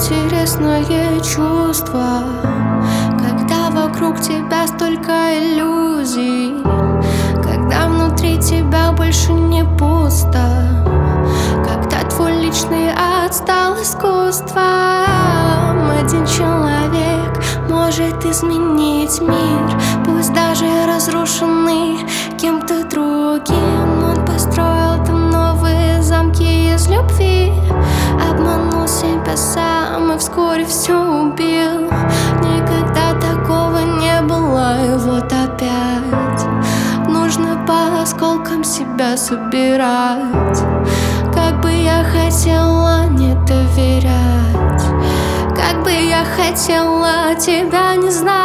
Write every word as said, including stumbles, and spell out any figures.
интересное чувство, когда вокруг тебя столько иллюзий, когда внутри тебя больше не пусто, когда твой личный ад стал искусством. Один человек может изменить мир, пусть даже разрушенный кем-то другим. Он построил там новые замки из любви, обманул себя сам и вскоре все убил. Никогда такого не было, и вот опять нужно по осколкам себя собирать. Как бы я хотела не доверять, как бы я хотела тебя не знать.